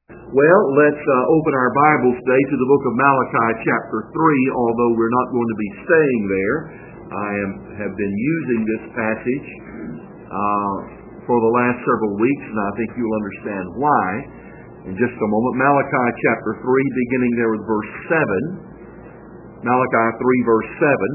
Well, let's open our Bibles today to the book of Malachi chapter 3, although we're not going to be staying there. I have been using this passage for the last several weeks, and I think you'll understand why in just a moment. Malachi chapter 3, beginning there with verse 7. Malachi 3, verse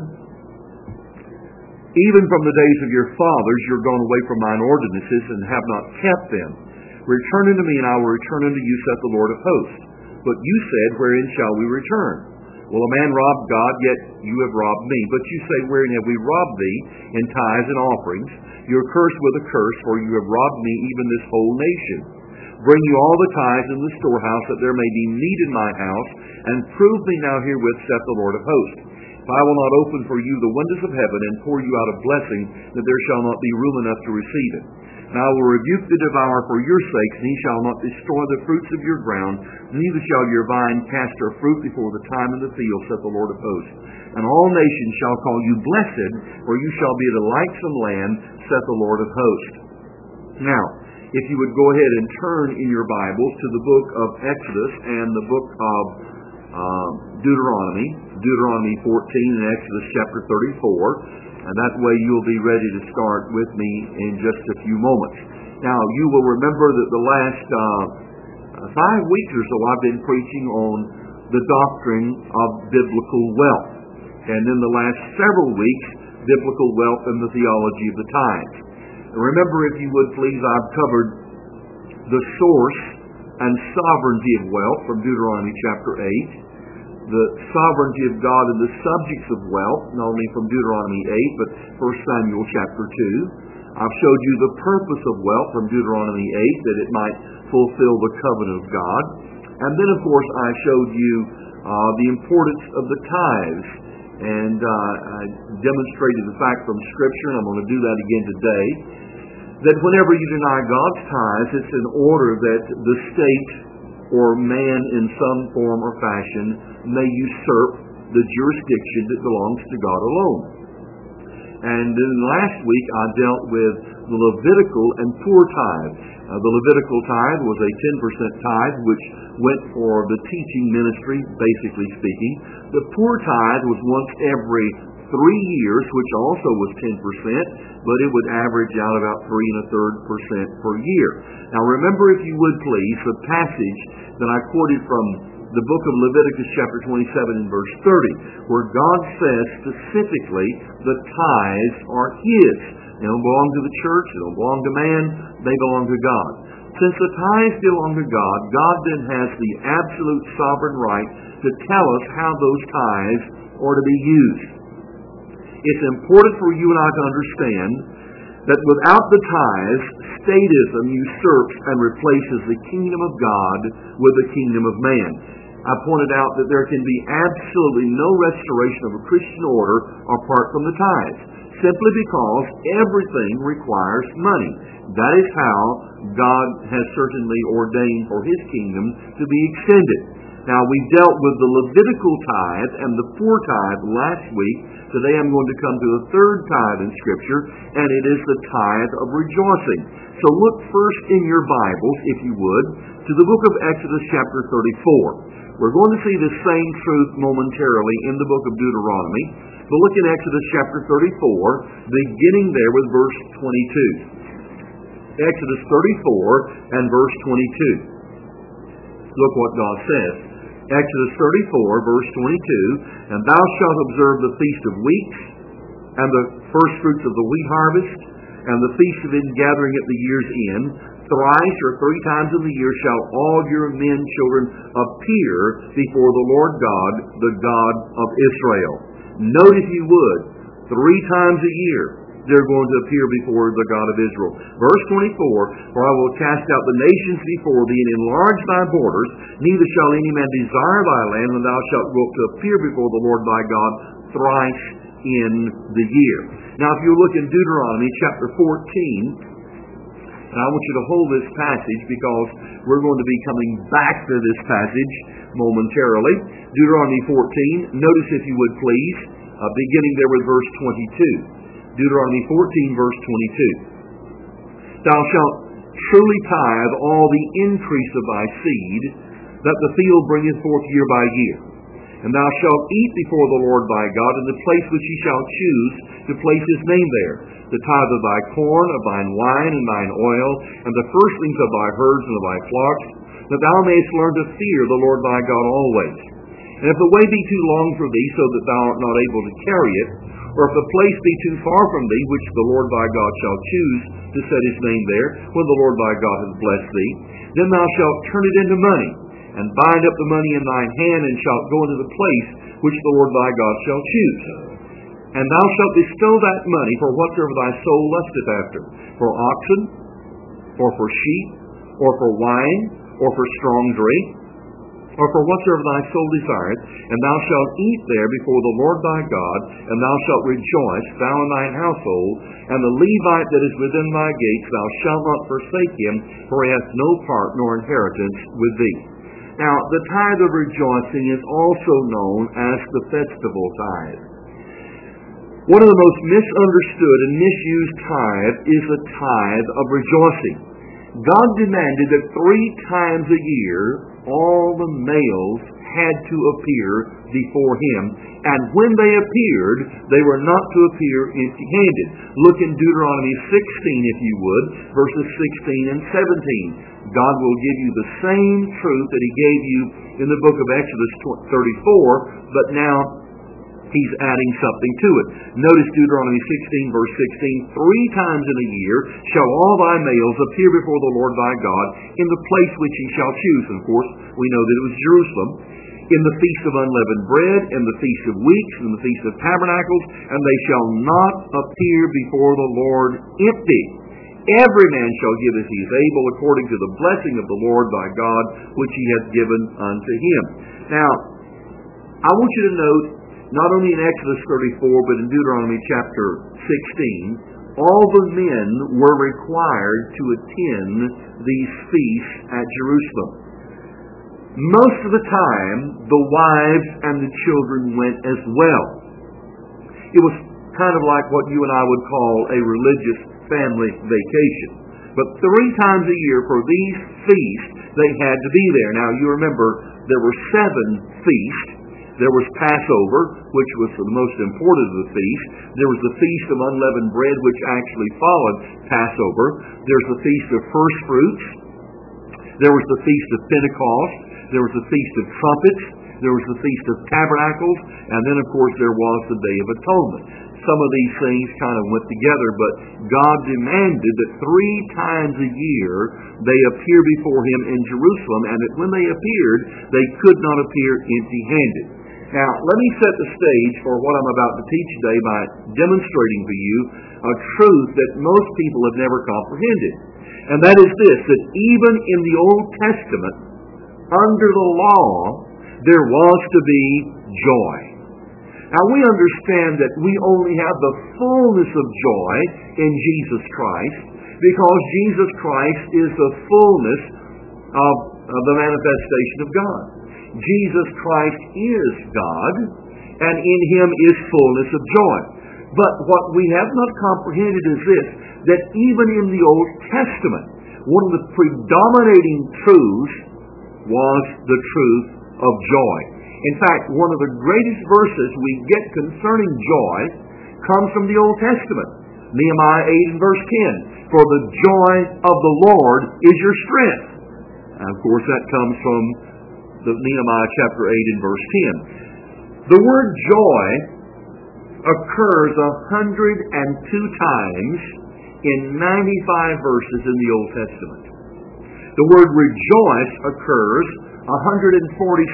7. Even from the days of your fathers you're gone away from mine ordinances and have not kept them. Return unto me, and I will return unto you, saith the Lord of hosts. But you said, wherein shall we return? Will a man rob God? Yet you have robbed me. But you say, wherein have we robbed thee? In tithes and offerings. You are cursed with a curse, for you have robbed me, even this whole nation. Bring you all the tithes in the storehouse, that there may be meat in my house, and prove me now herewith, saith the Lord of hosts. If I will not open for you the windows of heaven, and pour you out a blessing, that there shall not be room enough to receive it. And I will rebuke the devourer for your sakes, and he shall not destroy the fruits of your ground, neither shall your vine cast her fruit before the time in the field, saith the Lord of hosts. And all nations shall call you blessed, for you shall be a delightsome land, saith the Lord of hosts. Now, if you would go ahead and turn in your Bibles to the book of Exodus and the book of Deuteronomy 14 and Exodus chapter 34. And that way you'll be ready to start with me in just a few moments. Now, you will remember that the last 5 weeks or so I've been preaching on the doctrine of biblical wealth. And in the last several weeks, biblical wealth and the theology of the tithes. And remember, if you would please, I've covered the source and sovereignty of wealth from Deuteronomy chapter 8. The sovereignty of God and the subjects of wealth, not only from Deuteronomy 8, but 1 Samuel chapter 2. I've showed you the purpose of wealth from Deuteronomy 8, that it might fulfill the covenant of God. And then, of course, I showed you the importance of the tithes. And I demonstrated the fact from Scripture, and I'm going to do that again today, that whenever you deny God's tithes, it's in order that the state or man in some form or fashion may usurp the jurisdiction that belongs to God alone. And then last week I dealt with the Levitical and poor tithe. The Levitical tithe was a 10% tithe which went for the teaching ministry, basically speaking. The poor tithe was once every 3 years, which also was 10%, but it would average out about 3.33% per year. Now remember, if you would please, the passage that I quoted from the book of Leviticus chapter 27 and verse 30, where God says specifically the tithes are His. They don't belong to the church, they don't belong to man, they belong to God. Since the tithes belong to God, God then has the absolute sovereign right to tell us how those tithes are to be used. It's important for you and I to understand that without the tithes, statism usurps and replaces the kingdom of God with the kingdom of man. I pointed out that there can be absolutely no restoration of a Christian order apart from the tithes, simply because everything requires money. That is how God has certainly ordained for His kingdom to be extended. Now, we dealt with the Levitical tithe and the poor tithe last week. Today I'm going to come to the third tithe in Scripture, and it is the tithe of rejoicing. So look first in your Bibles, if you would, to the book of Exodus chapter 34. We're going to see the same truth momentarily in the book of Deuteronomy. But look in Exodus chapter 34, beginning there with verse 22. Exodus 34 and verse 22. Look what God says. Exodus 34, verse 22, And thou shalt observe the feast of weeks, and the first fruits of the wheat harvest, and the feast of ingathering at the year's end. Thrice or 3 times in the year shall all your men children appear before the Lord God, the God of Israel. Note, if you would, 3 times a year they're going to appear before the God of Israel. Verse 24, For I will cast out the nations before thee, and enlarge thy borders, neither shall any man desire thy land, when thou shalt go up to appear before the Lord thy God thrice in the year. Now, if you look in Deuteronomy chapter 14, and I want you to hold this passage because we're going to be coming back to this passage momentarily. Deuteronomy 14, notice, if you would please, beginning there with verse 22. Deuteronomy 14, verse 22. Thou shalt truly tithe all the increase of thy seed, that the field bringeth forth year by year. And thou shalt eat before the Lord thy God in the place which he shall choose to place his name there, the tithe of thy corn, of thine wine, and thine oil, and the firstlings of thy herds and of thy flocks, that thou mayest learn to fear the Lord thy God always. And if the way be too long for thee, so that thou art not able to carry it, or if the place be too far from thee, which the Lord thy God shall choose to set his name there, when the Lord thy God has blessed thee, then thou shalt turn it into money, and bind up the money in thine hand, and shalt go into the place which the Lord thy God shall choose. And thou shalt bestow that money for whatsoever thy soul lusteth after, for oxen, or for sheep, or for wine, or for strong drink, or for whatsoever thy soul desireth, and thou shalt eat there before the Lord thy God, and thou shalt rejoice, thou and thine household, and the Levite that is within thy gates, thou shalt not forsake him, for he hath no part nor inheritance with thee. Now, the tithe of rejoicing is also known as the festival tithe. One of the most misunderstood and misused tithe is the tithe of rejoicing. God demanded that 3 times a year all the males had to appear before him, and when they appeared, they were not to appear empty-handed. Look in Deuteronomy 16, if you would, verses 16 and 17. God will give you the same truth that he gave you in the book of Exodus 34, but now he's adding something to it. Notice Deuteronomy 16, verse 16, 3 times in a year shall all thy males appear before the Lord thy God in the place which he shall choose. And of course, we know that it was Jerusalem. In the feast of unleavened bread, and the feast of weeks, and the feast of tabernacles, and they shall not appear before the Lord empty. Every man shall give as he is able, according to the blessing of the Lord thy God, which he hath given unto him. Now, I want you to note, not only in Exodus 34, but in Deuteronomy chapter 16, all the men were required to attend these feasts at Jerusalem. Most of the time, the wives and the children went as well. It was kind of like what you and I would call a religious family vacation. But 3 times a year for these feasts, they had to be there. Now, you remember, there were 7 feasts. There was Passover, which was the most important of the feasts. There was the Feast of Unleavened Bread, which actually followed Passover. There's the Feast of First Fruits. There was the Feast of Pentecost. There was the Feast of Trumpets. There was the Feast of Tabernacles. And then, of course, there was the Day of Atonement. Some of these things kind of went together, but God demanded that 3 times a year they appear before him in Jerusalem, and that when they appeared, they could not appear empty-handed. Now, let me set the stage for what I'm about to teach today by demonstrating for you a truth that most people have never comprehended. And that is this, that even in the Old Testament, under the law, there was to be joy. Now, we understand that we only have the fullness of joy in Jesus Christ, because Jesus Christ is the fullness of the manifestation of God. Jesus Christ is God, and in him is fullness of joy. But what we have not comprehended is this, that even in the Old Testament, one of the predominating truths was the truth of joy. In fact, one of the greatest verses we get concerning joy comes from the Old Testament. Nehemiah 8 and verse 10. For the joy of the Lord is your strength. And of course, that comes from the Nehemiah chapter 8 and verse 10. The word joy occurs 102 times in 95 verses in the Old Testament. The word rejoice occurs 147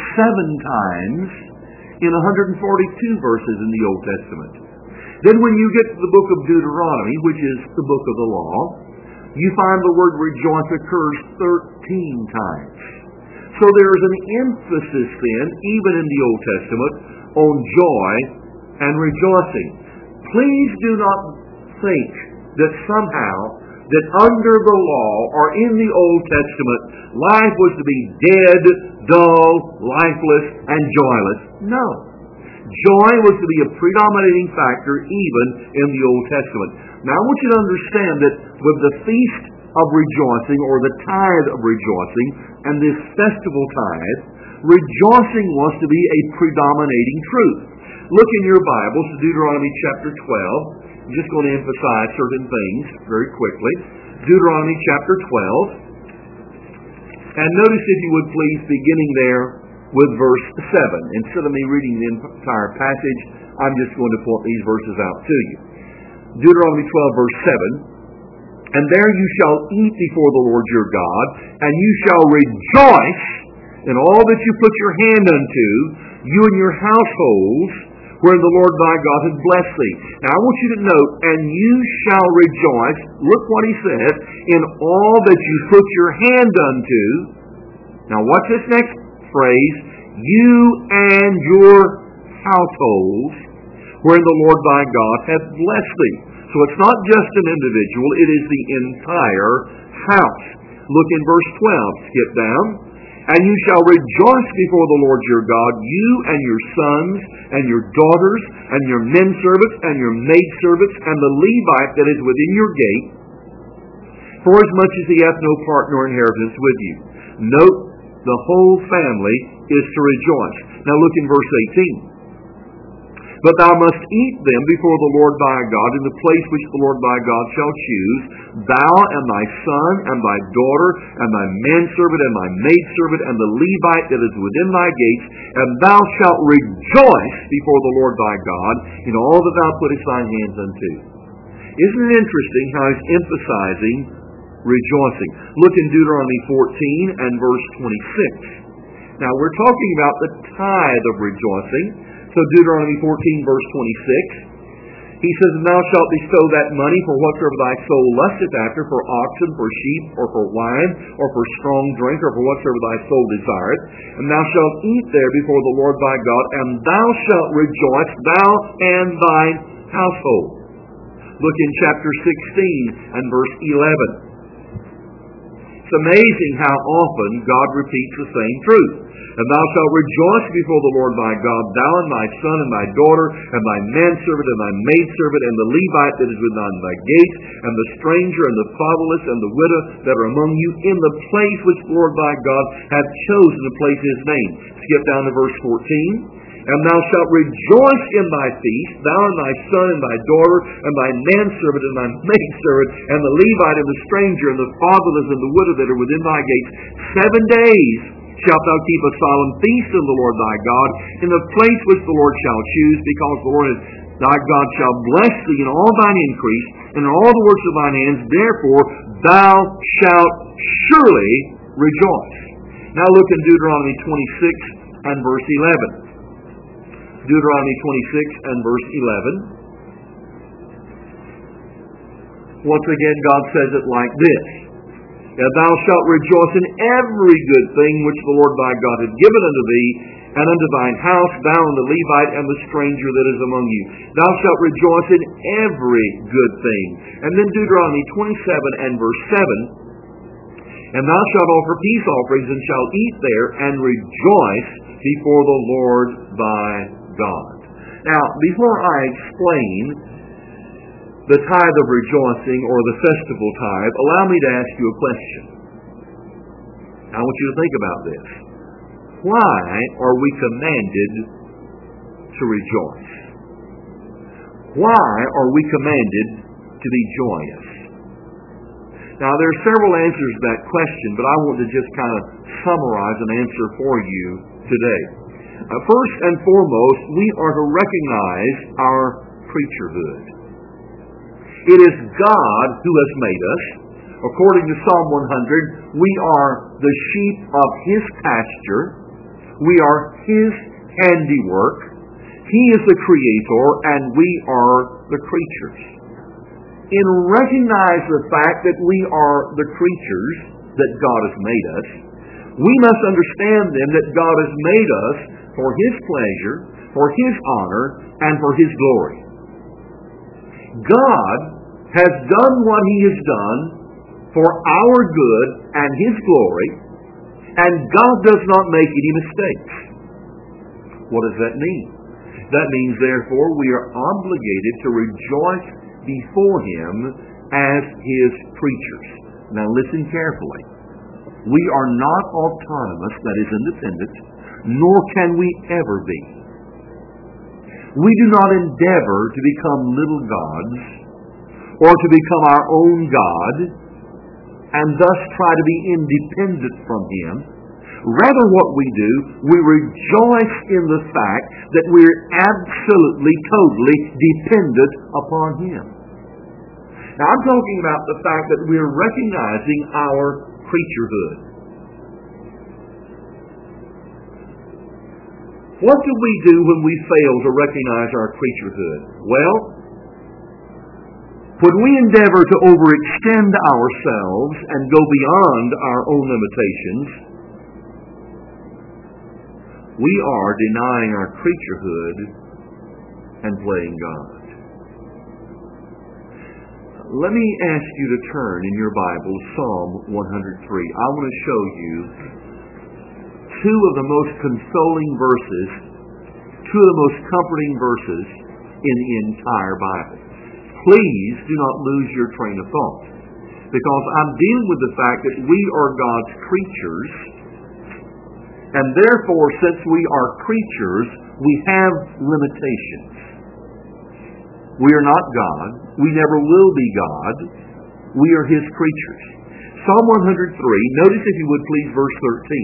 times in 142 verses in the Old Testament. Then when you get to the book of Deuteronomy, which is the book of the law, you find the word rejoice occurs 13 times. So there is an emphasis then, even in the Old Testament, on joy and rejoicing. Please do not think that somehow that under the law or in the Old Testament, life was to be dead, dull, lifeless, and joyless. No. Joy was to be a predominating factor even in the Old Testament. Now I want you to understand that with the Feast of rejoicing, or the tithe of rejoicing, and this festival tithe, rejoicing was to be a predominating truth. Look in your Bibles to Deuteronomy chapter 12. I'm just going to emphasize certain things very quickly. Deuteronomy chapter 12. And notice, if you would please, beginning there with verse 7. Instead of me reading the entire passage, I'm just going to point these verses out to you. Deuteronomy 12, verse 7. And there you shall eat before the Lord your God, and you shall rejoice in all that you put your hand unto, you and your households, where the Lord thy God hath blessed thee. Now I want you to note, and you shall rejoice, look what he says, in all that you put your hand unto. Now watch this next phrase, you and your households, wherein the Lord thy God hath blessed thee. So it's not just an individual, it is the entire house. Look in verse 12, skip down. And you shall rejoice before the Lord your God, you and your sons, and your daughters, and your menservants, and your maidservants, and the Levite that is within your gate, forasmuch as he hath no part nor inheritance with you. Note, the whole family is to rejoice. Now look in verse 18. But thou must eat them before the Lord thy God in the place which the Lord thy God shall choose, thou and thy son and thy daughter and thy manservant and thy maidservant and the Levite that is within thy gates, and thou shalt rejoice before the Lord thy God in all that thou puttest thine hands unto. Isn't it interesting how he's emphasizing rejoicing? Look in Deuteronomy 14 and verse 26. Now we're talking about the tithe of rejoicing. So Deuteronomy 14, verse 26, he says, and thou shalt bestow that money for whatsoever thy soul lusteth after, for oxen, for sheep, or for wine, or for strong drink, or for whatsoever thy soul desireth. And thou shalt eat there before the Lord thy God, and thou shalt rejoice, thou and thine household. Look in chapter 16 and verse 11. It's amazing how often God repeats the same truth. And thou shalt rejoice before the Lord thy God, thou and thy son and thy daughter, and thy manservant and thy maidservant, and the Levite that is within thy gates, and the stranger and the fatherless and the widow that are among you, in the place which the Lord thy God hath chosen to place his name. Skip down to verse 14. And thou shalt rejoice in thy feast, thou and thy son and thy daughter, and thy manservant and thy maidservant, and the Levite and the stranger, and the fatherless and the widow that are within thy gates. 7 days shalt thou keep a solemn feast in the Lord thy God, in the place which the Lord shall choose, because the Lord thy God shall bless thee in all thine increase, and in all the works of thine hands. Therefore thou shalt surely rejoice. Now look in Deuteronomy 26 and verse 11. Deuteronomy 26 and verse 11. Once again, God says it like this. And thou shalt rejoice in every good thing which the Lord thy God hath given unto thee, and unto thine house, thou and the Levite and the stranger that is among you. Thou shalt rejoice in every good thing. And then Deuteronomy 27 and verse 7. And thou shalt offer peace offerings, and shalt eat there, and rejoice before the Lord thy God. Now, before I explain the tithe of rejoicing, or the festival tithe, allow me to ask you a question. I want you to think about this. Why are we commanded to rejoice? Why are we commanded to be joyous? Now, there are several answers to that question, but I want to just kind of summarize an answer for you today. First and foremost, we are to recognize our creaturehood. It is God who has made us. According to Psalm 100, we are the sheep of His pasture. We are His handiwork. He is the Creator, and we are the creatures. In recognizing the fact that we are the creatures that God has made us, we must understand then that God has made us for His pleasure, for His honor, and for His glory. God has done what He has done for our good and His glory, and God does not make any mistakes. What does that mean? That means, therefore, we are obligated to rejoice before Him as His creatures. Now listen carefully. We are not autonomous, that is independent, nor can we ever be. We do not endeavor to become little gods or to become our own God and thus try to be independent from Him. Rather what we do, we rejoice in the fact that we're absolutely, totally dependent upon Him. Now I'm talking about the fact that we're recognizing our creaturehood. What do we do when we fail to recognize our creaturehood? Well, when we endeavor to overextend ourselves and go beyond our own limitations, we are denying our creaturehood and playing God. Let me ask you to turn in your Bible, Psalm 103. I want to show you two of the most consoling verses, two of the most comforting verses in the entire Bible. Please do not lose your train of thought, because I'm dealing with the fact that we are God's creatures, and therefore, since we are creatures, we have limitations. We are not God. We never will be God. We are His creatures. Psalm 103, notice if you would please verse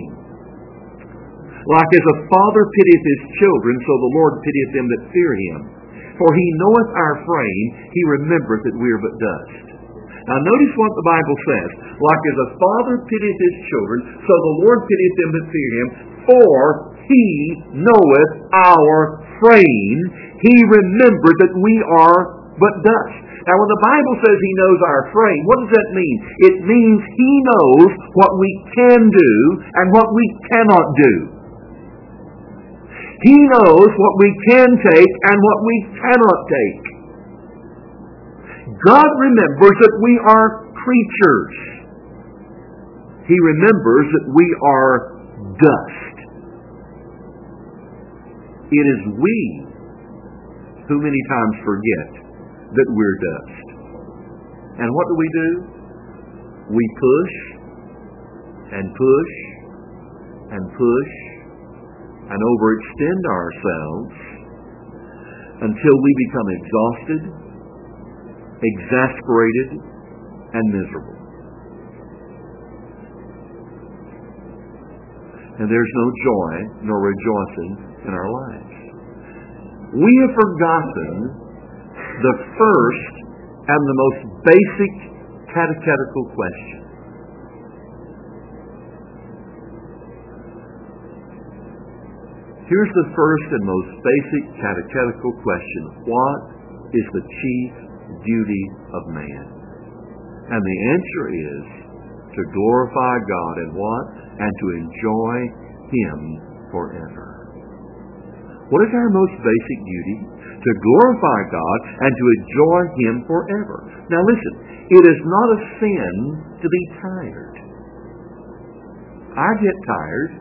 13. Like as a father pitieth his children, so the Lord pitieth them that fear Him. For He knoweth our frame, He remembereth that we are but dust. Now notice what the Bible says. Like as a father pitieth his children, so the Lord pitieth them that fear Him. For He knoweth our frame, He remembered that we are but dust. Now when the Bible says He knows our frame, what does that mean? It means He knows what we can do and what we cannot do. He knows what we can take and what we cannot take. God remembers that we are creatures. He remembers that we are dust. It is we who many times forget that we're dust. And what do? We push and push and push and overextend ourselves until we become exhausted, exasperated, and miserable. And there's no joy nor rejoicing in our lives. We have forgotten the first and the most basic catechetical question. Here's the first and most basic catechetical question. What is the chief duty of man? And the answer is to glorify God and what? And to enjoy Him forever. What is our most basic duty? To glorify God and to enjoy Him forever. Now listen, it is not a sin to be tired. I get tired.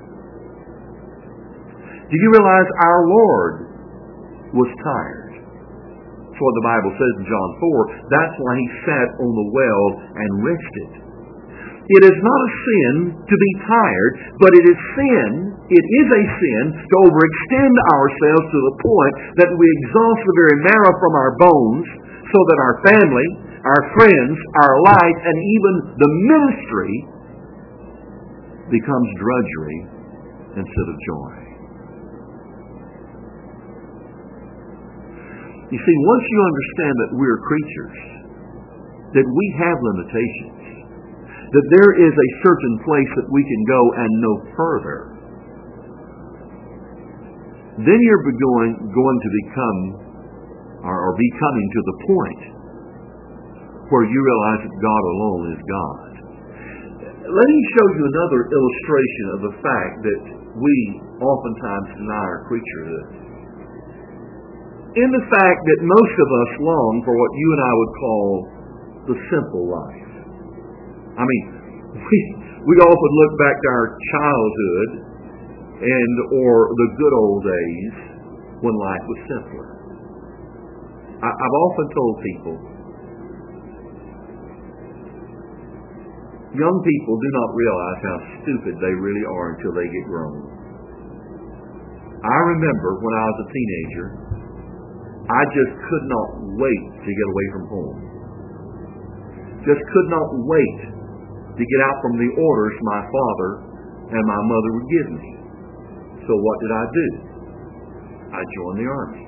Do you realize our Lord was tired? That's what the Bible says in John 4. That's why He sat on the well and rested. It is not a sin to be tired, but it is a sin to overextend ourselves to the point that we exhaust the very marrow from our bones so that our family, our friends, our life, and even the ministry becomes drudgery instead of joy. You see, once you understand that we're creatures, that we have limitations, that there is a certain place that we can go and no further, then you're going to become or be coming to the point where you realize that God alone is God. Let me show you another illustration of the fact that we oftentimes deny our creaturehood. In the fact that most of us long for what you and I would call the simple life. I mean, we often look back to our childhood or the good old days when life was simpler. I've often told people, Young people do not realize how stupid they really are until they get grown. I remember when I was a teenager, I just could not wait to get away from home. Just could not wait to get out from the orders my father and my mother would give me. So what did I do? I joined the army.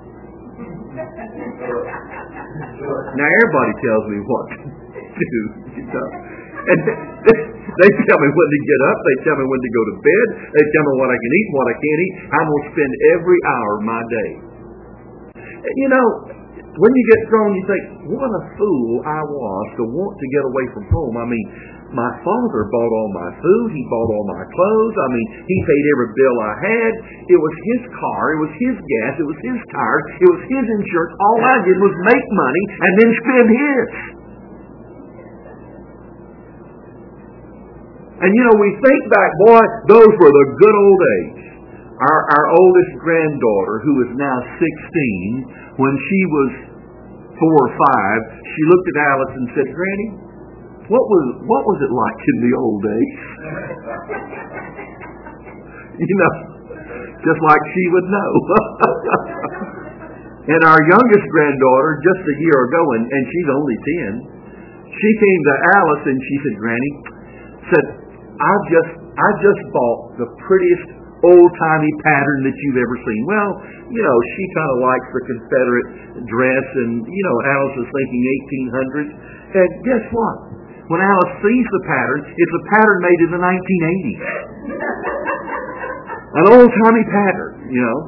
Now everybody tells me what to do, you know. And they tell me when to get up, they tell me when to go to bed, they tell me what I can eat, what I can't eat. I'm going to spend every hour of my day. You know, when you get grown, you think, what a fool I was to want to get away from home. I mean, my father bought all my food. He bought all my clothes. I mean, he paid every bill I had. It was his car. It was his gas. It was his tires. It was his insurance. All I did was make money and then spend his. And you know, we think back, boy, those were the good old days. Our oldest granddaughter, who is now 16, when she was 4 or 5, she looked at Alice and said, Granny, what was it like in the old days? You know, just like she would know. And our youngest granddaughter, just a year ago, and she's only 10, she came to Alice and she said, Granny, I just bought the prettiest old-timey pattern that you've ever seen. Well, you know, she kind of likes the Confederate dress, and, you know, Alice was thinking 1800s. And guess what? When Alice sees the pattern, it's a pattern made in the 1980s. An old-timey pattern, you know.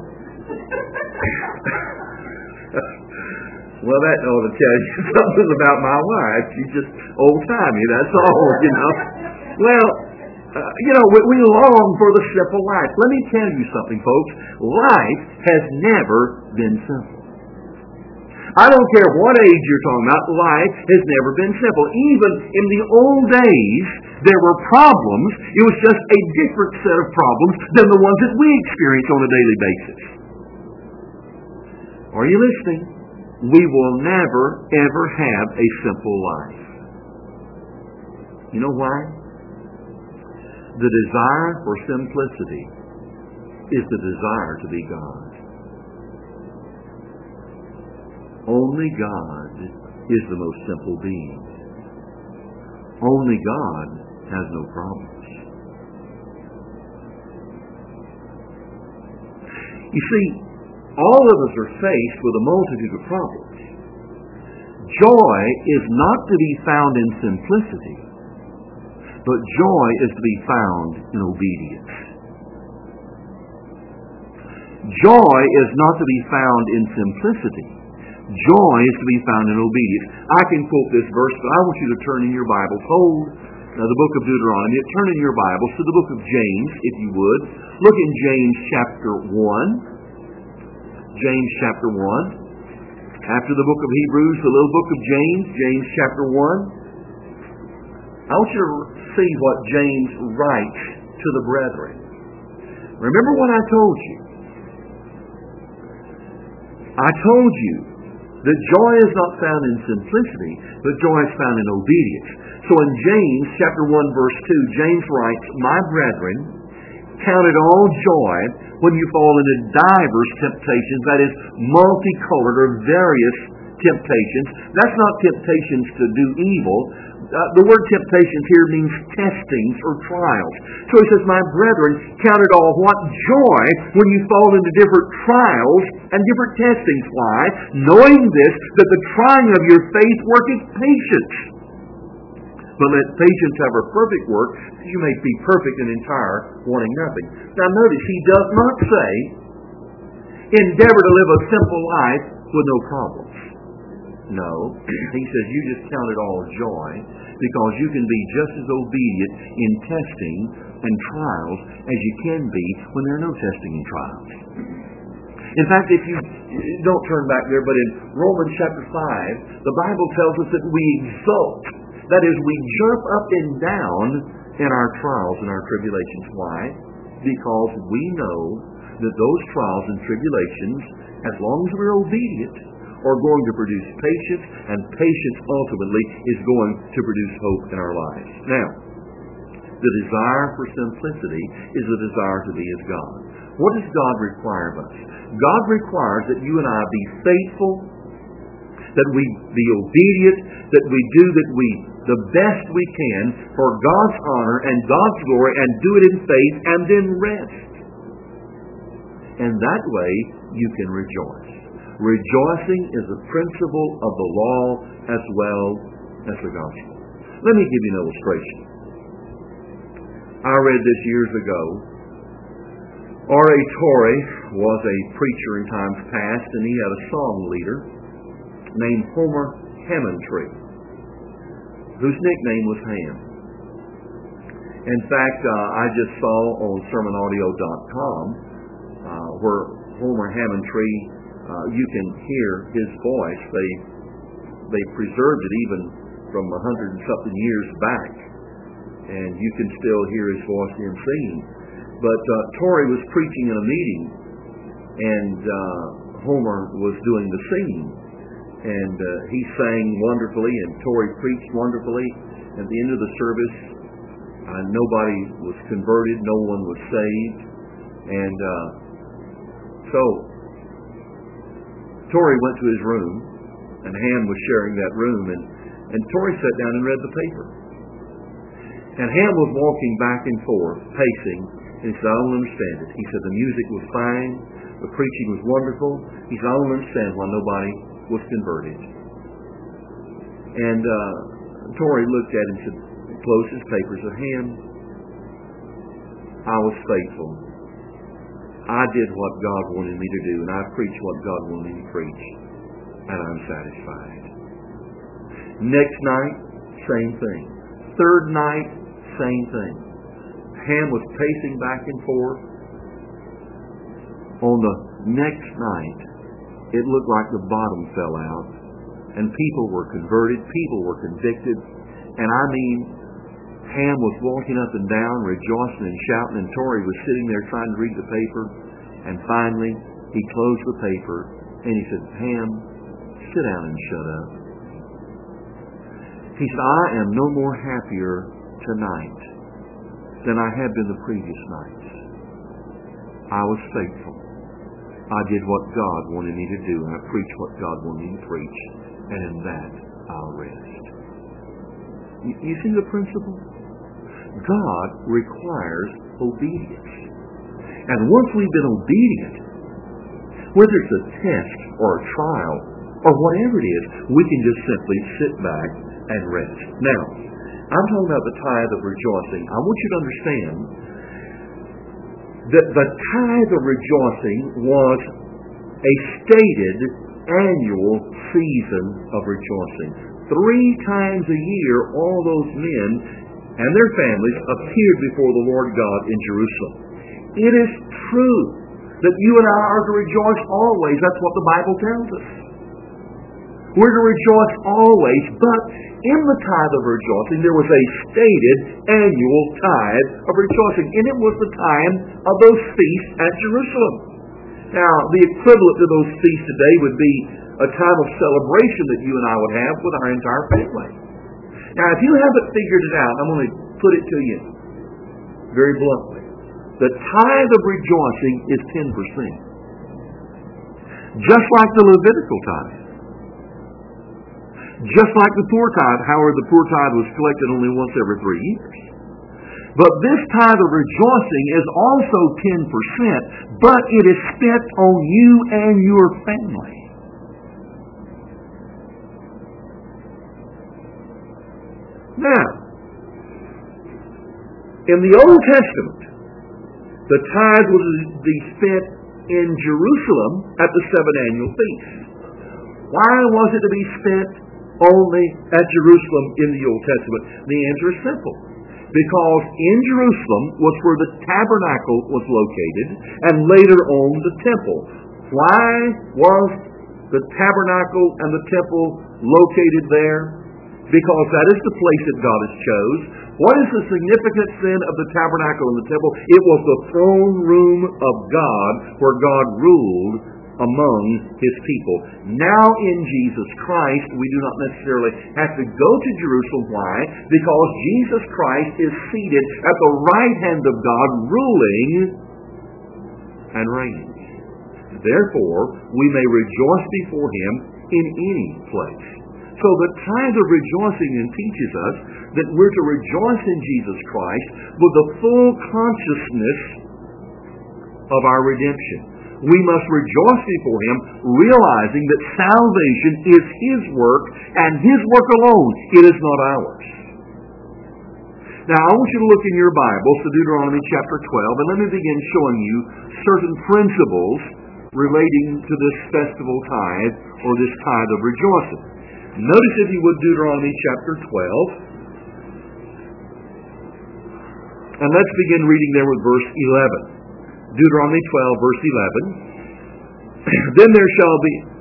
Well, that ought to tell you something about my wife. She's just old-timey, that's all, you know. Well, you know, we long for the simple life. Let me tell you something, folks. Life has never been simple. I don't care what age you're talking about, life has never been simple. Even in the old days, there were problems. It was just a different set of problems than the ones that we experience on a daily basis. Are you listening? We will never, ever have a simple life. You know why? The desire for simplicity is the desire to be God. Only God is the most simple being. Only God has no problems. You see, all of us are faced with a multitude of problems. Joy is not to be found in simplicity, but joy is to be found in obedience. Joy is not to be found in simplicity. Joy is to be found in obedience. I can quote this verse, but I want you to turn in your Bibles. Hold the book of Deuteronomy. Turn in your Bibles to the book of James, if you would. Look in James chapter 1. James chapter 1. After the book of Hebrews, the little book of James, James chapter 1. I want you to see what James writes to the brethren. Remember what I told you. I told you that joy is not found in simplicity, but joy is found in obedience. So in James chapter 1 verse 2, James writes, My brethren, count it all joy when you fall into divers temptations, that is, multicolored or various temptations. That's not temptations to do evil. The word temptations here means testings or trials. So he says, my brethren, count it all what joy when you fall into different trials and different testings. Why? Knowing this, that the trying of your faith worketh patience. But let patience have her perfect work, that you may be perfect and entire, wanting nothing. Now notice, he does not say, endeavor to live a simple life with no problems. No, he says you just count it all joy because you can be just as obedient in testing and trials as you can be when there are no testing and trials. In fact, if you don't turn back there, but in Romans chapter 5, the Bible tells us that we exult. That is, we jump up and down in our trials and our tribulations. Why? Because we know that those trials and tribulations, as long as we're obedient, are going to produce patience, and patience ultimately is going to produce hope in our lives. Now, the desire for simplicity is a desire to be as God. What does God require of us? God requires that you and I be faithful, that we be obedient, that we do the best we can for God's honor and God's glory, and do it in faith, and then rest. And that way you can rejoice. Rejoicing is a principle of the law as well as the gospel. Let me give you an illustration. I read this years ago. R.A. Torrey was a preacher in times past, and he had a song leader named Homer Hammontree, whose nickname was Ham. In fact, I just saw on sermonaudio.com where Homer Hammontree, you can hear his voice. They preserved it even from 100 and something years back, and you can still hear his voice in singing. But Torrey was preaching in a meeting, and Homer was doing the singing. And he sang wonderfully, and Torrey preached wonderfully. At the end of the service, nobody was converted, no one was saved. And so Torrey went to his room, and Ham was sharing that room, and Torrey sat down and read the paper. And Ham was walking back and forth, pacing, and he said, "I don't understand it." He said, "The music was fine, the preaching was wonderful." He said, "I don't understand why nobody was converted." And Torrey looked at him and said, closed his papers, and said, "Ham, I was faithful. I did what God wanted me to do, and I preached what God wanted me to preach, and I'm satisfied." Next night, same thing. Third night, same thing. Ham was pacing back and forth. On the next night, it looked like the bottom fell out, and people were converted, people were convicted, and I mean, Ham was walking up and down, rejoicing and shouting, and Torrey was sitting there trying to read the paper, and finally, he closed the paper, and he said, "Ham, sit down and shut up." He said, "I am no more happier tonight than I have been the previous nights. I was faithful. I did what God wanted me to do, and I preached what God wanted me to preach, and in that I'll rest." You see the principle? God requires obedience. And once we've been obedient, whether it's a test or a trial or whatever it is, we can just simply sit back and rest. Now, I'm talking about the tithe of rejoicing. I want you to understand that the tithe of rejoicing was a stated annual season of rejoicing. 3 times a year, all those men and their families appeared before the Lord God in Jerusalem. It is true that you and I are to rejoice always. That's what the Bible tells us. We're to rejoice always, but in the tithe of rejoicing, there was a stated annual tithe of rejoicing, and it was the time of those feasts at Jerusalem. Now, the equivalent to those feasts today would be a time of celebration that you and I would have with our entire family. Now, if you haven't figured it out, I'm going to put it to you very bluntly. The tithe of rejoicing is 10%. Just like the Levitical tithe. Just like the poor tithe. However, the poor tithe was collected only once every 3 years. But this tithe of rejoicing is also 10%, but it is spent on you and your family. Now, in the Old Testament, the tithe was to be spent in Jerusalem at the 7 annual feasts. Why was it to be spent only at Jerusalem in the Old Testament? The answer is simple. Because in Jerusalem was where the tabernacle was located, and later on the temple. Why was the tabernacle and the temple located there? Because that is the place that God has chose. What is the significance then of the tabernacle and the temple? It was the throne room of God where God ruled among His people. Now in Jesus Christ, we do not necessarily have to go to Jerusalem. Why? Because Jesus Christ is seated at the right hand of God, ruling and reigning. Therefore, we may rejoice before Him in any place. So the tithe of rejoicing then teaches us that we're to rejoice in Jesus Christ with the full consciousness of our redemption. We must rejoice before Him, realizing that salvation is His work and His work alone. It is not ours. Now, I want you to look in your Bibles to Deuteronomy chapter 12, and let me begin showing you certain principles relating to this festival tithe, or this tithe of rejoicing. Notice, if you would, Deuteronomy chapter 12. And let's begin reading there with verse 11. Deuteronomy 12, verse 11. Then there shall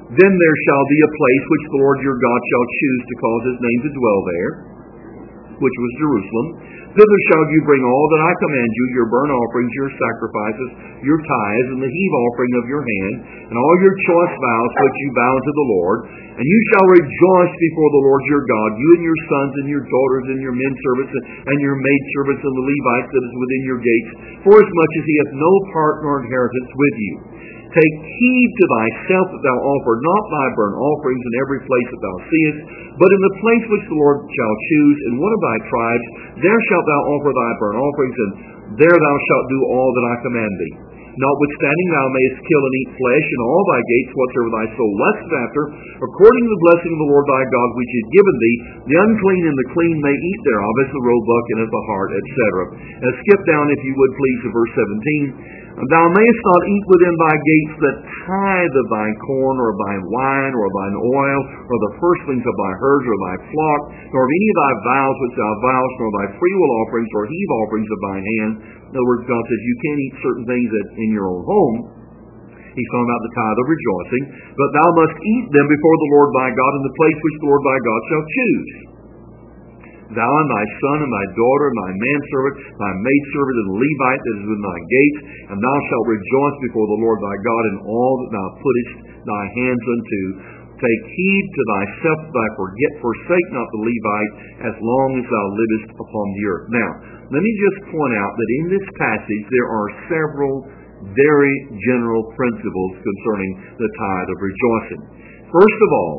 be a place which the Lord your God shall choose to cause His name to dwell there, which was Jerusalem. Thither shall you bring all that I command you, your burnt offerings, your sacrifices, your tithes, and the heave offering of your hand, and all your choice vows which you vow unto the Lord. And you shall rejoice before the Lord your God, you and your sons and your daughters and your men servants and your maid servants and the Levites that is within your gates, forasmuch as he hath no part nor inheritance with you. Take heed to thyself that thou offer not thy burnt offerings in every place that thou seest, but in the place which the Lord shall choose, in one of thy tribes, there shalt thou offer thy burnt offerings, and there thou shalt do all that I command thee. Notwithstanding thou mayest kill and eat flesh in all thy gates, whatsoever thy soul lusteth after, according to the blessing of the Lord thy God which he hath given thee. The unclean and the clean may eat thereof, as the roebuck and as the hart, etc. And skip down, if you would please, to verse 17. Thou mayest not eat within thy gates the tithe of thine corn, or of thine wine, or of thine oil, or the firstlings of thy herds, or thy flock, nor of any of thy vows which thou vowest, nor thy freewill offerings, or heave offerings of thine hand. In other words, God says you can't eat certain things in your own home. He's talking about the tithe of rejoicing. But thou must eat them before the Lord thy God in the place which the Lord thy God shall choose. Thou and thy son and thy daughter and thy manservant, thy maidservant and the Levite that is within thy gates, and thou shalt rejoice before the Lord thy God in all that thou puttest thy hands unto. Take heed to thyself that forsake not the Levite as long as thou livest upon the earth. Now, let me just point out that in this passage there are several very general principles concerning the tithe of rejoicing. First of all,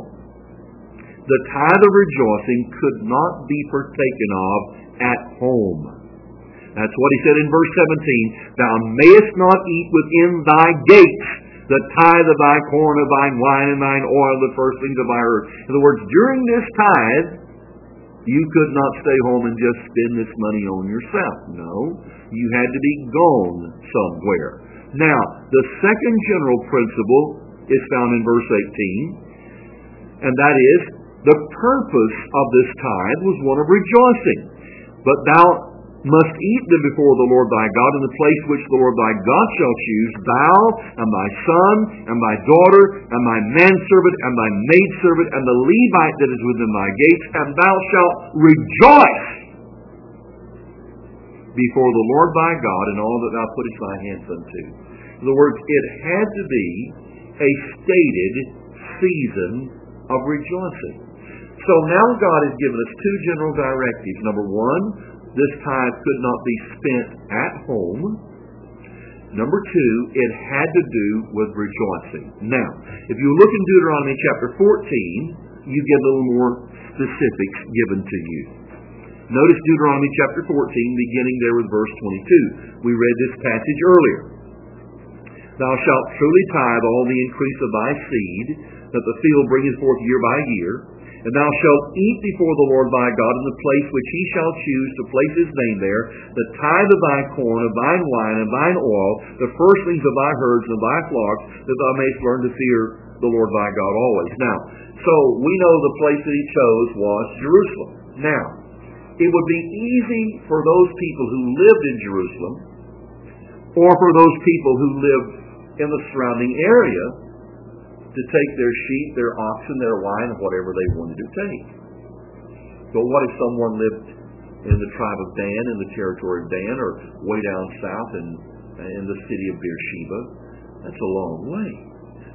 the tithe of rejoicing could not be partaken of at home. That's what he said in verse 17. Thou mayest not eat within thy gates the tithe of thy corn, of thine wine, and thine oil, the firstlings of thy herd. In other words, during this tithe, you could not stay home and just spend this money on yourself. No, you had to be gone somewhere. Now, the second general principle is found in verse 18, and that is, the purpose of this tithe was one of rejoicing. But thou must eat them before the Lord thy God in the place which the Lord thy God shall choose, thou and thy son and thy daughter and thy manservant and thy maidservant and the Levite that is within thy gates, and thou shalt rejoice before the Lord thy God in all that thou puttest thy hands unto. In other words, it had to be a stated season of rejoicing. So now God has given us two general directives. Number one, this tithe could not be spent at home. Number two, it had to do with rejoicing. Now, if you look in Deuteronomy chapter 14, you get a little more specifics given to you. Notice Deuteronomy chapter 14, beginning there with verse 22. We read this passage earlier. Thou shalt truly tithe all the increase of thy seed, that the field bringeth forth year by year. And thou shalt eat before the Lord thy God in the place which he shall choose to place his name there, the tithe of thy corn, of thine wine, and thine oil, the firstlings of thy herds and thy flocks, that thou mayest learn to fear the Lord thy God always. Now, so we know the place that he chose was Jerusalem. Now, it would be easy for those people who lived in Jerusalem, or for those people who lived in the surrounding area, to take their sheep, their oxen, their wine, whatever they wanted to take. But what if someone lived in the tribe of Dan, in the territory of Dan, or way down south in the city of Beersheba? That's a long way. So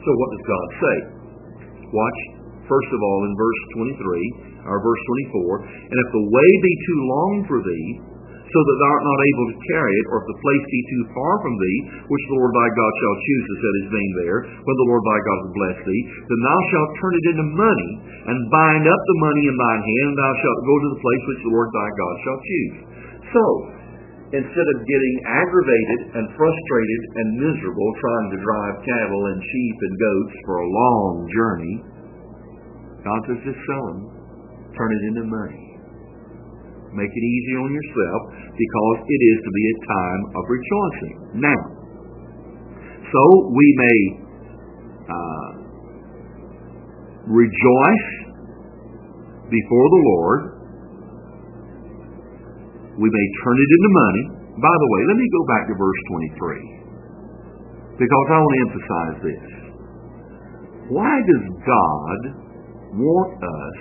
So what does God say? Watch, first of all, in verse 23, or verse 24, and if the way be too long for thee, so that thou art not able to carry it, or if the place be too far from thee, which the Lord thy God shall choose to set his name there, when the Lord thy God will bless thee, then thou shalt turn it into money, and bind up the money in thine hand, and thou shalt go to the place which the Lord thy God shall choose. So, instead of getting aggravated and frustrated and miserable trying to drive cattle and sheep and goats for a long journey, God says, just sell them. Turn it into money. Make it easy on yourself, because it is to be a time of rejoicing. Now, so we may rejoice before the Lord. We may turn it into money. By the way, let me go back to verse 23, because I want to emphasize this. Why does God want us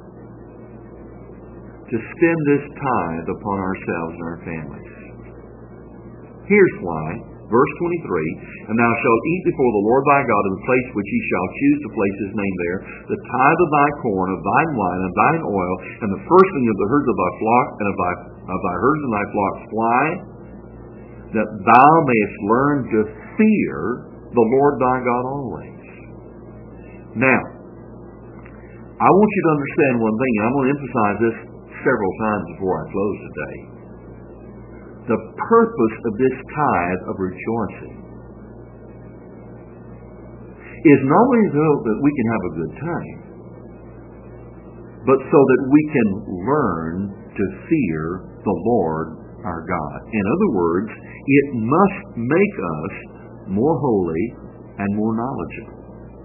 to spend this tithe upon ourselves and our families? Here's why. Verse 23, and thou shalt eat before the Lord thy God in the place which he shall choose to place his name there, the tithe of thy corn, of thine wine, and thine oil, and the firstling of the herds of thy flock, and of thy herds and thy flocks fly, that thou mayest learn to fear the Lord thy God always. Now, I want you to understand one thing, and I'm going to emphasize this several times before I close today. The purpose of this tithe of rejoicing is not only so that we can have a good time, but so that we can learn to fear the Lord our God. In other words, it must make us more holy and more knowledgeable.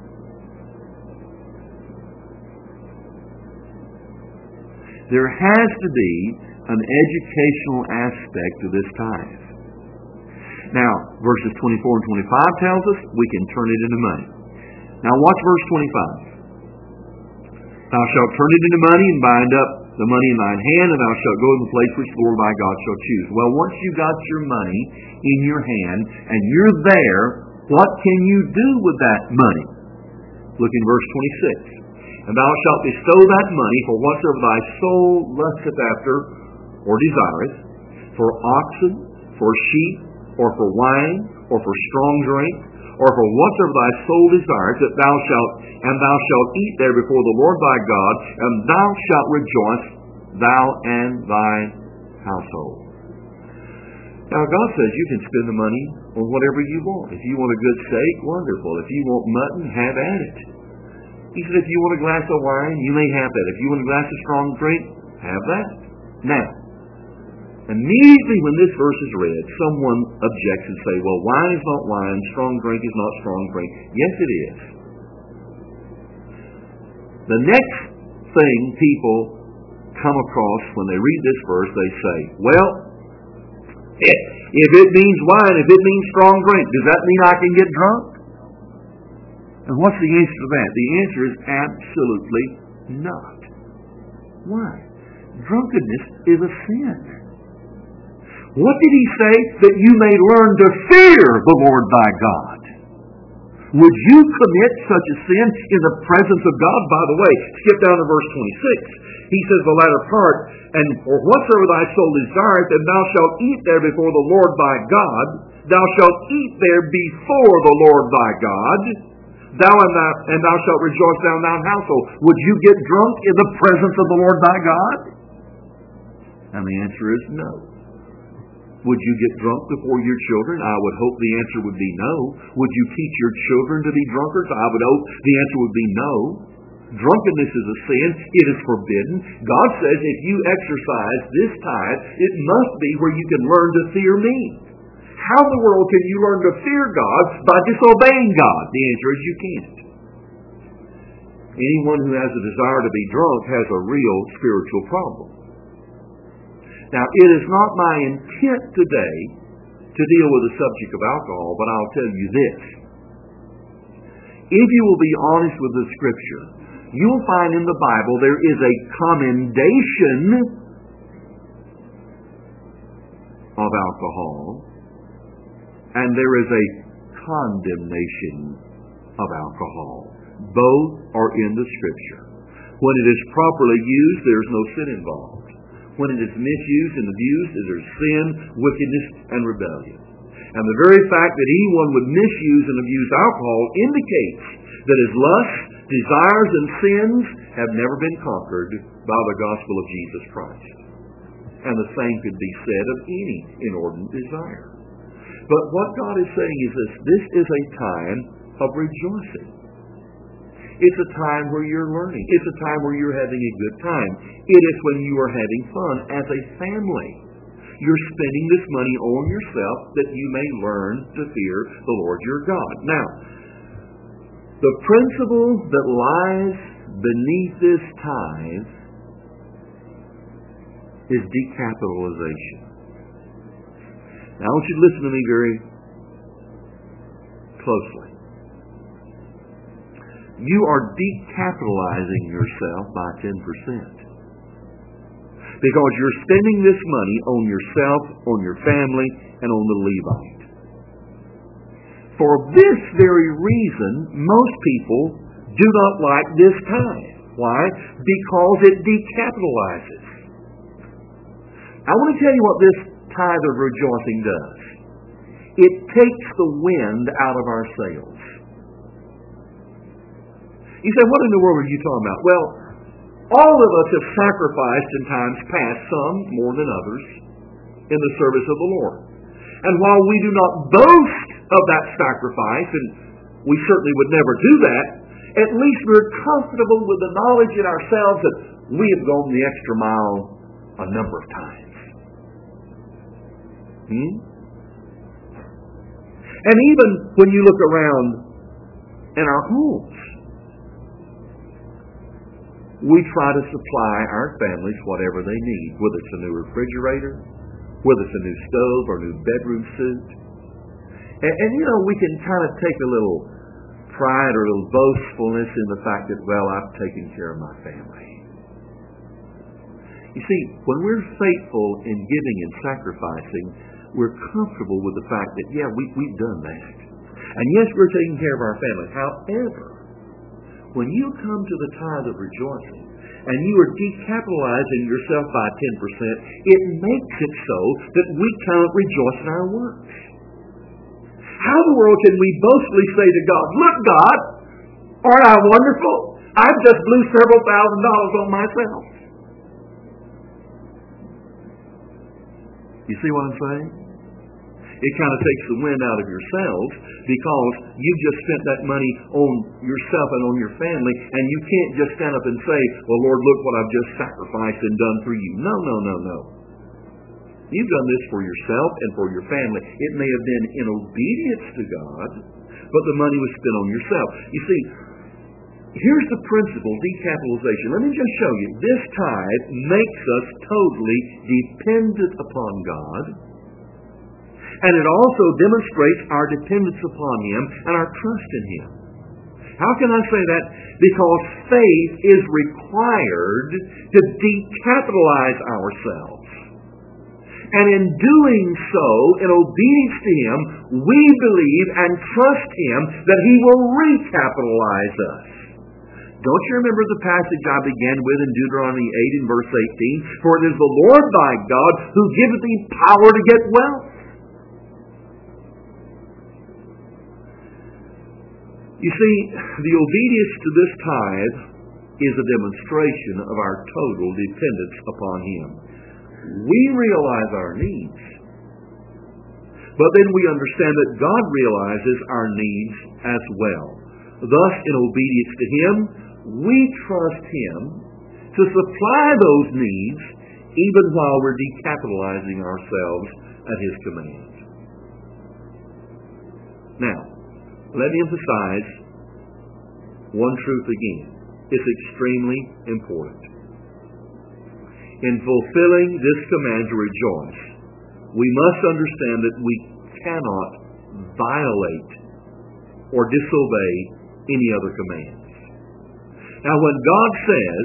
There has to be an educational aspect to this tithe. Now, verses 24 and 25 tells us we can turn it into money. Now watch verse 25. Thou shalt turn it into money and bind up the money in thine hand, and thou shalt go to the place which the Lord thy God shall choose. Well, once you got your money in your hand and you're there, what can you do with that money? Look in verse 26. And thou shalt bestow that money for whatsoever thy soul lusteth after or desireth, for oxen, for sheep, or for wine, or for strong drink, or for whatsoever thy soul desireth, that thou shalt eat there before the Lord thy God, and thou shalt rejoice, thou and thy household. Now God says you can spend the money on whatever you want. If you want a good steak, wonderful. If you want mutton, have at it. He said if you want a glass of wine, you may have that. If you want a glass of strong drink, have that. Now, immediately when this verse is read, someone objects and say, well, wine is not wine, strong drink is not strong drink. Yes, it is. The next thing people come across when they read this verse, they say, well, if it means wine, if it means strong drink, does that mean I can get drunk? And what's the answer to that? The answer is absolutely not. Why? Drunkenness is a sin. What did he say? That you may learn to fear the Lord thy God. Would you commit such a sin in the presence of God? By the way, skip down to verse 26. He says the latter part, and for whatsoever thy soul desireth, and thou shalt eat there before the Lord thy God, thou shalt eat there before the Lord thy God, and thou shalt rejoice, thou and thine household. Would you get drunk in the presence of the Lord thy God? And the answer is no. Would you get drunk before your children? I would hope the answer would be no. Would you teach your children to be drunkards? I would hope the answer would be no. Drunkenness is a sin. It is forbidden. God says if you exercise this tithe, it must be where you can learn to fear me. How in the world can you learn to fear God by disobeying God? The answer is you can't. Anyone who has a desire to be drunk has a real spiritual problem. Now, it is not my intent today to deal with the subject of alcohol, but I'll tell you this. If you will be honest with the Scripture, you'll find in the Bible there is a commendation of alcohol, and there is a condemnation of alcohol. Both are in the Scripture. When it is properly used, there is no sin involved. When it is misused and abused, there is sin, wickedness, and rebellion. And the very fact that anyone would misuse and abuse alcohol indicates that his lusts, desires, and sins have never been conquered by the gospel of Jesus Christ. And the same could be said of any inordinate desire. But what God is saying is this is a time of rejoicing. It's a time where you're learning. It's a time where you're having a good time. It is when you are having fun as a family. You're spending this money on yourself that you may learn to fear the Lord your God. Now, the principle that lies beneath this tithe is decapitalization. Now, I want you to listen to me very closely. You are decapitalizing yourself by 10%. Because you're spending this money on yourself, on your family, and on the Levite. For this very reason, most people do not like this tithe. Why? Because it decapitalizes. I want to tell you what this tithe of rejoicing does. It takes the wind out of our sails. You say, what in the world are you talking about? Well, all of us have sacrificed in times past, some more than others, in the service of the Lord. And while we do not boast of that sacrifice, and we certainly would never do that, at least we're comfortable with the knowledge in ourselves that we have gone the extra mile a number of times. And even when you look around in our homes, we try to supply our families whatever they need, whether it's a new refrigerator, whether it's a new stove or new bedroom suit. And you know, we can kind of take a little pride or a little boastfulness in the fact that, well, I've taken care of my family. You see, when we're faithful in giving and sacrificing, we're comfortable with the fact that, yeah, we've done that. And yes, we're taking care of our family. However, when you come to the tithe of rejoicing, and you are decapitalizing yourself by 10%, it makes it so that we cannot rejoice in our works. How in the world can we boastfully say to God, look, God, aren't I wonderful? I've just blew several $1,000s on myself. You see what I'm saying? It kind of takes the wind out of yourselves because you've just spent that money on yourself and on your family, and you can't just stand up and say, well, Lord, look what I've just sacrificed and done for you. No. You've done this for yourself and for your family. It may have been in obedience to God, but the money was spent on yourself. You see, here's the principle, decapitalization. Let me just show you. This tithe makes us totally dependent upon God. And it also demonstrates our dependence upon Him and our trust in Him. How can I say that? Because faith is required to decapitalize ourselves. And in doing so, in obedience to Him, we believe and trust Him that He will recapitalize us. Don't you remember the passage I began with in Deuteronomy 8 in verse 18? For it is the Lord thy God who giveth thee power to get wealth. You see, the obedience to this tithe is a demonstration of our total dependence upon Him. We realize our needs, but then we understand that God realizes our needs as well. Thus, in obedience to Him, we trust Him to supply those needs even while we're decapitalizing ourselves at His command. Now, let me emphasize one truth again. It's extremely important. In fulfilling this command to rejoice, we must understand that we cannot violate or disobey any other commands. Now, when God says,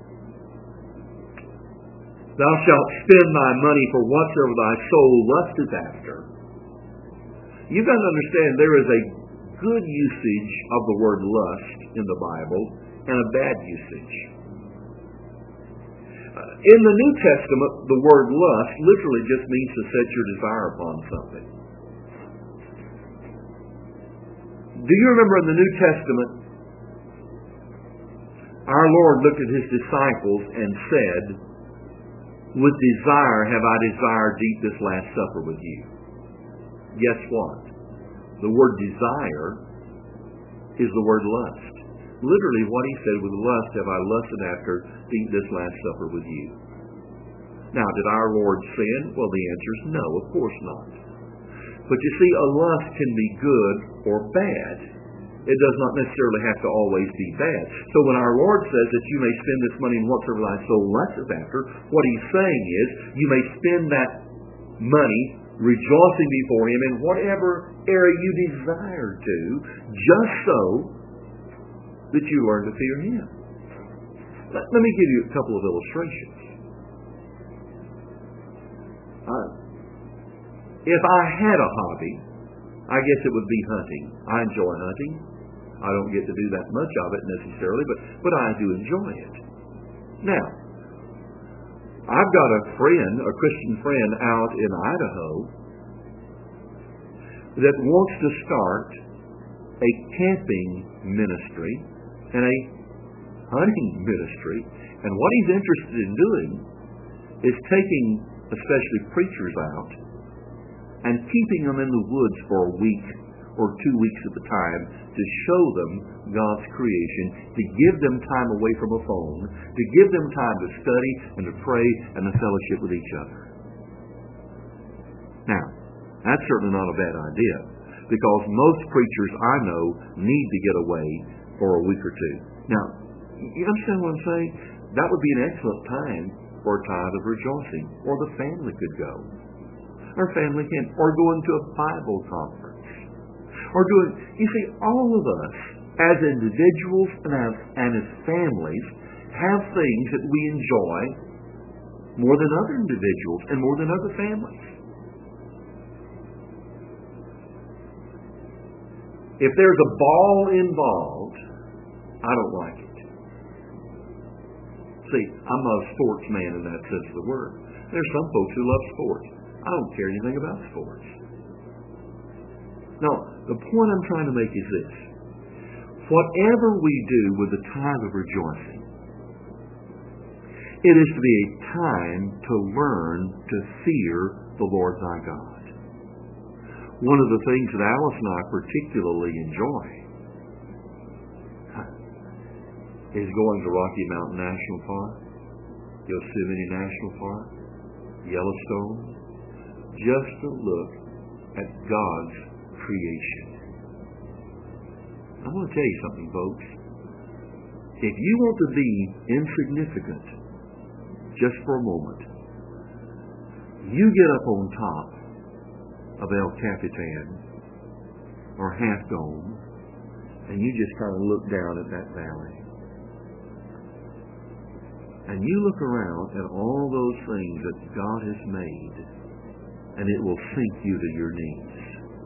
thou shalt spend thy money for whatsoever thy soul lusteth after, you've got to understand there is a good usage of the word lust in the Bible and a bad usage. In the New Testament, the word lust literally just means to set your desire upon something. Do you remember in the New Testament, our Lord looked at His disciples and said, "With desire have I desired to eat this Last Supper with you." Guess what? The word desire is the word lust. Literally what He said, "With lust have I lusted after to eat this Last Supper with you." Now, did our Lord sin? Well, the answer is no, of course not. But you see, a lust can be good or bad. It does not necessarily have to always be bad. So when our Lord says that you may spend this money in whatsoever thy soul lusteth after, what He's saying is you may spend that money rejoicing before Him in whatever area you desire to, just so that you learn to fear Him. Let me give you a couple of illustrations. If I had a hobby, I guess it would be hunting. I enjoy hunting. I don't get to do that much of it necessarily, but I do enjoy it. Now, I've got a friend, a Christian friend out in Idaho that wants to start a camping ministry and a hunting ministry. And what he's interested in doing is taking especially preachers out and keeping them in the woods for a week or 2 weeks at a time to show them God's creation, to give them time away from a phone, to give them time to study and to pray and to fellowship with each other. Now, that's certainly not a bad idea, because most preachers I know need to get away for a week or two. Now, you understand what I'm saying? That would be an excellent time for a tithe of rejoicing, or the family could go. Or family can, or going to a Bible conference. Or doing, you see, all of us, as individuals and as families, have things that we enjoy more than other individuals and more than other families. If there's a ball involved, I don't like it. See, I'm not a sports man in that sense of the word. There's some folks who love sports. I don't care anything about sports. No, the point I'm trying to make is this. Whatever we do with the time of rejoicing, it is to be a time to learn to fear the Lord thy God. One of the things that Alice and I particularly enjoy is going to Rocky Mountain National Park, Yosemite National Park, Yellowstone, just to look at God's creation. I want to tell you something, folks. If you want to be insignificant just for a moment, you get up on top of El Capitan or Half Dome and you just kind of look down at that valley. And you look around at all those things that God has made, and it will sink you to your knees.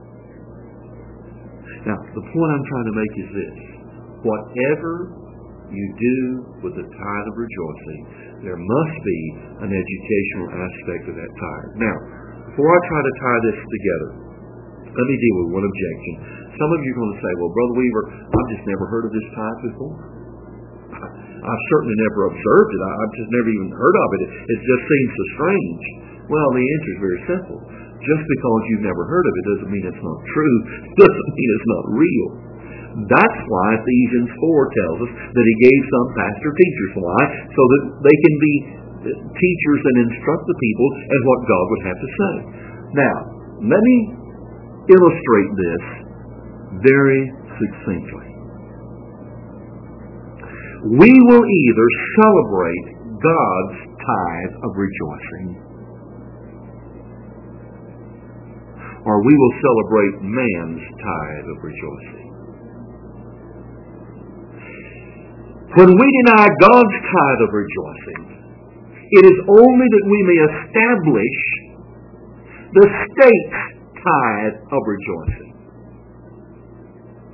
Now, the point I'm trying to make is this. Whatever you do with the tithe of rejoicing, there must be an educational aspect of that tithe. Now, before I try to tie this together, let me deal with one objection. Some of you are going to say, well, Brother Weaver, I've just never heard of this tithe before. I've certainly never observed it. I've just never even heard of it. It just seems so strange. Well, the answer is very simple. Just because you've never heard of it doesn't mean it's not true. It doesn't mean it's not real. That's why Ephesians 4 tells us that He gave some pastor teachers. Why? So that they can be teachers and instruct the people in what God would have to say. Now, let me illustrate this very succinctly. We will either celebrate God's tithe of rejoicing, or we will celebrate man's tithe of rejoicing. When we deny God's tithe of rejoicing, it is only that we may establish the state's tithe of rejoicing.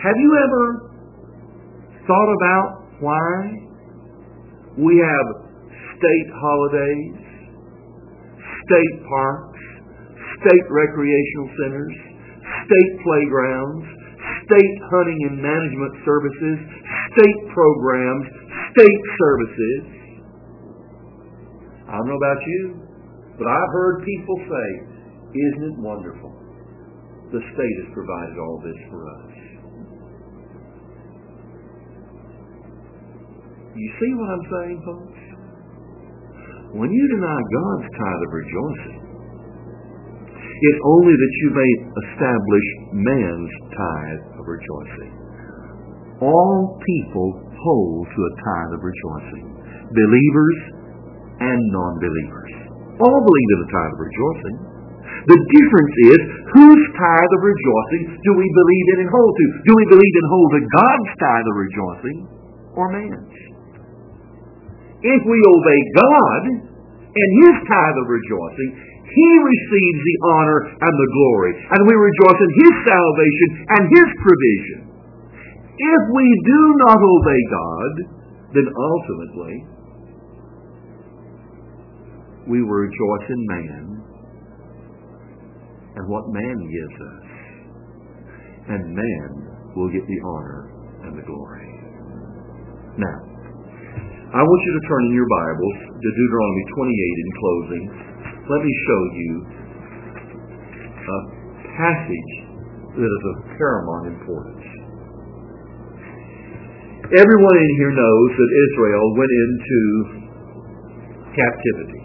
Have you ever thought about why we have state holidays, state parks, state recreational centers, state playgrounds, state hunting and management services, state programs, state services? I don't know about you, but I've heard people say, isn't it wonderful? The state has provided all this for us. You see what I'm saying, folks? When you deny God's tithe of rejoicing, it's only that you may establish man's tithe of rejoicing. All people hold to a tithe of rejoicing. Believers and non-believers. All believe in the tithe of rejoicing. The difference is, whose tithe of rejoicing do we believe in and hold to? Do we believe and hold to God's tithe of rejoicing or man's? If we obey God and His tithe of rejoicing, He receives the honor and the glory, and we rejoice in His salvation and His provision. If we do not obey God, then ultimately we will rejoice in man and what man gives us, and man will get the honor and the glory. Now, I want you to turn in your Bibles to Deuteronomy 28 in closing. Let me show you a passage that is of paramount importance. Everyone in here knows that Israel went into captivity.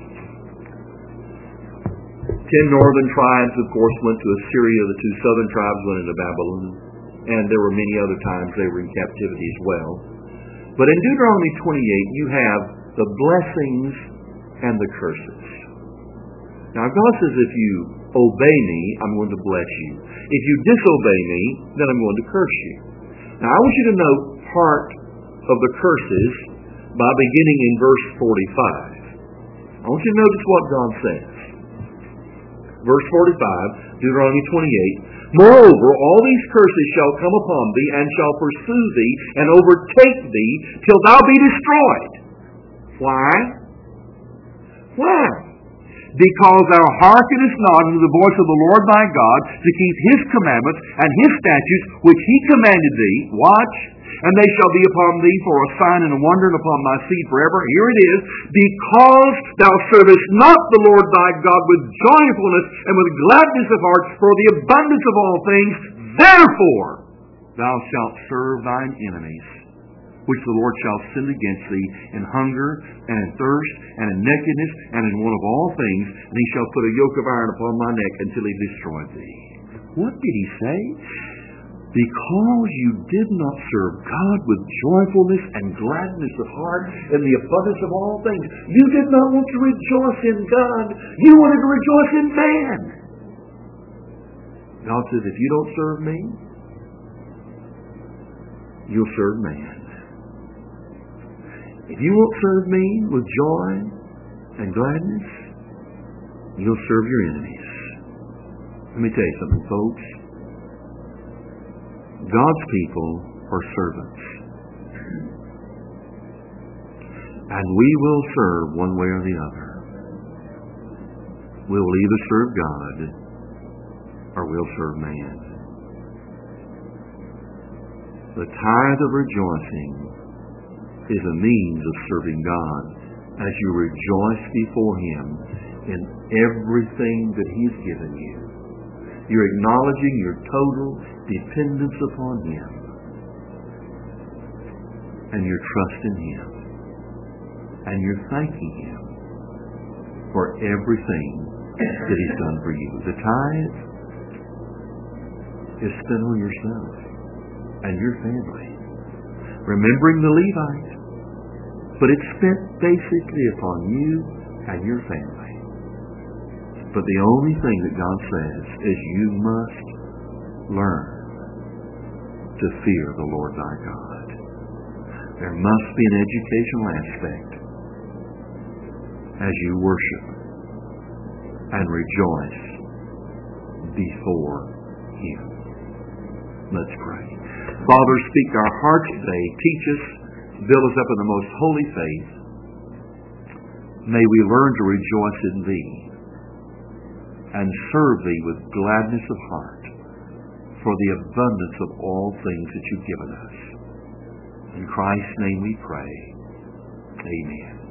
10 northern tribes, of course, went to Assyria. The 2 southern tribes went into Babylon. And there were many other times they were in captivity as well. But in Deuteronomy 28, you have the blessings and the curses. Now, God says, if you obey me, I'm going to bless you. If you disobey me, then I'm going to curse you. Now, I want you to note part of the curses by beginning in verse 45. I want you to notice what God says. Verse 45, Deuteronomy 28. Moreover, all these curses shall come upon thee, and shall pursue thee, and overtake thee, till thou be destroyed. Why? Why? Because thou hearkenest not unto the voice of the Lord thy God, to keep His commandments and His statutes, which He commanded thee. Watch. And they shall be upon thee for a sign and a wonder, and upon thy seed forever. Here it is. Because thou servest not the Lord thy God with joyfulness and with gladness of heart for the abundance of all things, therefore thou shalt serve thine enemies, which the Lord shall send against thee in hunger and in thirst and in nakedness and in want of all things, and he shall put a yoke of iron upon my neck until he destroy thee. What did he say? Because you did not serve God with joyfulness and gladness of heart and the abundance of all things. You did not want to rejoice in God. You wanted to rejoice in man. God says, if you don't serve me, you'll serve man. If you won't serve me with joy and gladness, you'll serve your enemies. Let me tell you something, folks. God's people are servants. And we will serve one way or the other. We will either serve God or we'll serve man. The tithe of rejoicing is a means of serving God as you rejoice before Him in everything that He's given you. You're acknowledging your total dependence upon Him. And you're trusting Him. And you're thanking Him for everything that He's done for you. The tithe is spent on yourself and your family. Remembering the Levite. But it's spent basically upon you and your family. But the only thing that God says is you must learn to fear the Lord thy God. There must be an educational aspect as you worship and rejoice before Him. Let's pray. Father, speak to our hearts today. Teach us, build us up in the most holy faith. May we learn to rejoice in Thee and serve Thee with gladness of heart for the abundance of all things that You've given us. In Christ's name we pray. Amen.